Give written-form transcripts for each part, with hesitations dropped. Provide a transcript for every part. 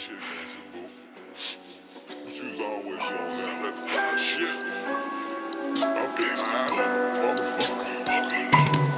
shit, gangsta boo. But you was always on that left side shit. I'm gangsta boo, motherfucker.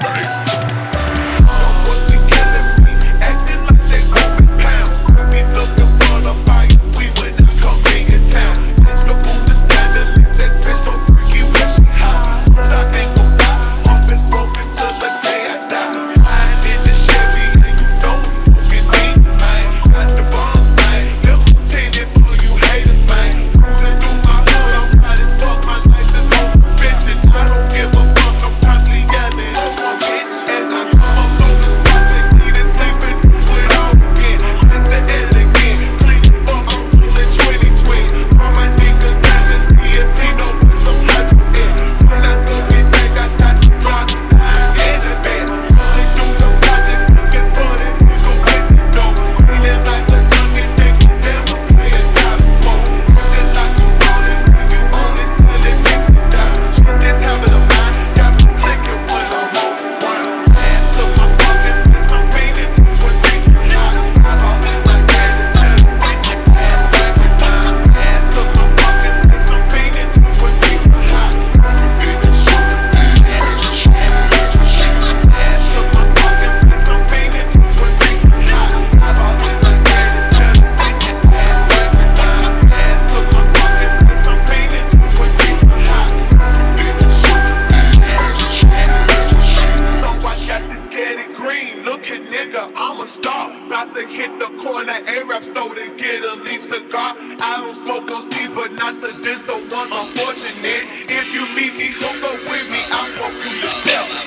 I'm a star, about to hit the corner, A-Rap store to get a leaf cigar. I don't smoke those seeds, but not the diss, the ones unfortunate. If you meet me, hook up with me, I'll smoke you to death.